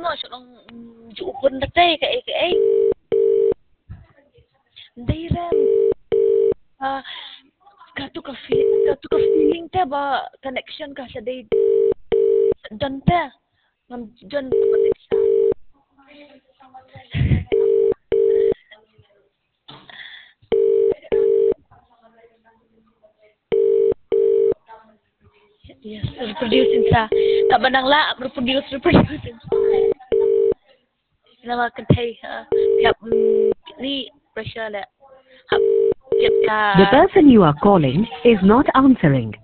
mo siya lang juupon na tay kay. Dayram. Kato ka feeling ta ba connection ka sa day. Don ta. John patik siya. Yes, reproducing sa tabanang la reproducing. Nama kantay yap ni pressure la. The person you are calling is not answering.